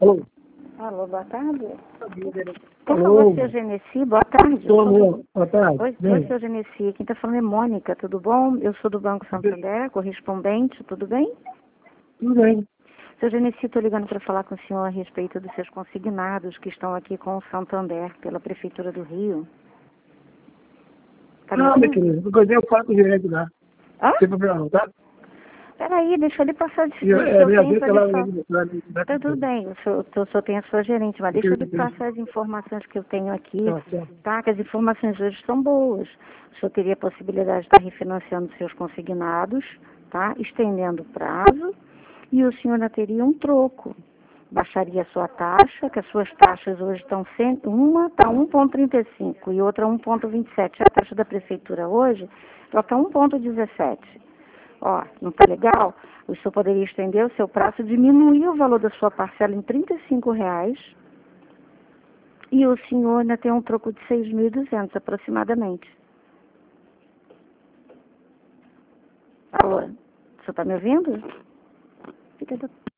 Alô? Alô, boa tarde. Por Alô? favor, seu Genesi, boa tarde. Sou meu. Boa tarde. Oi, seu Genesi. Quem está falando é Mônica, tudo bom? Eu sou do Banco Santander, correspondente, tudo bem? Tudo bem. Seu Genesi, estou ligando para falar com o senhor a respeito dos seus consignados que estão aqui com o Santander, pela Prefeitura do Rio. Tá me Não, minha ouvindo? querida, qualquer dia eu falo com o gerente lá. Hã? Não tem problema não, tá? Peraí, deixa ele passar de E eu minha tenho gente para lá lhe falar. vai Tá tudo bem, o senhor tem a sua gerente, mas deixa eu lhe passar as informações que eu tenho aqui, tá? Que as informações hoje são boas. O senhor teria a possibilidade de estar refinanciando seus consignados, tá? Estendendo o prazo, e o senhor ainda teria um troco. Baixaria a sua taxa, que as suas taxas hoje estão uma está 1,35 e outra 1,27. A taxa da prefeitura hoje, ela está 1,17. Ó, não está legal? O senhor poderia estender o seu prazo, diminuir o valor da sua parcela em R$ 35 e o senhor ainda tem um troco de 6.200 aproximadamente. Alô? O senhor está me ouvindo? Fica